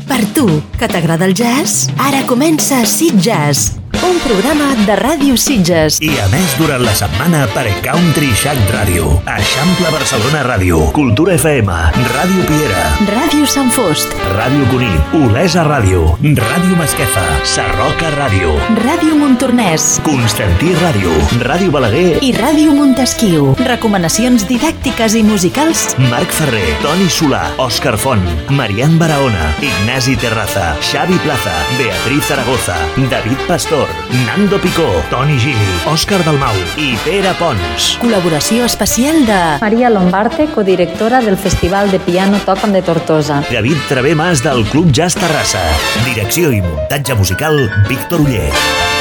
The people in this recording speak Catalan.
Per tu, que t'agrada el jazz, ara comença Sitges, un programa de Ràdio Sitges. I a més durant la setmana per Country Shack Ràdio, Eixample Barcelona Ràdio, Cultura FM, Ràdio Piera, Ràdio Sant Fost, Ràdio Cunit, Olesa Ràdio, Ràdio Masquefa, Sarroca Ràdio, Ràdio Montornès, Constantí Ràdio, Ràdio Balaguer i Ràdio Montesquiu. Recomanacions didàctiques i musicals. Marc Ferrer, Toni Solà, Òscar Font, Marian Barahona, Ignasi Terraza, Xavi Plaza, Beatriz Zaragoza, David Pastor, Nando Picó, Toni Gili, Òscar Dalmau i Pere Pons. Col·laboració especial de Maria Lombarte, codirectora del Festival de Piano Tocan de Tortosa. David Travé Mas del Club Jazz Terrassa. Direcció i muntatge musical, Víctor Uller.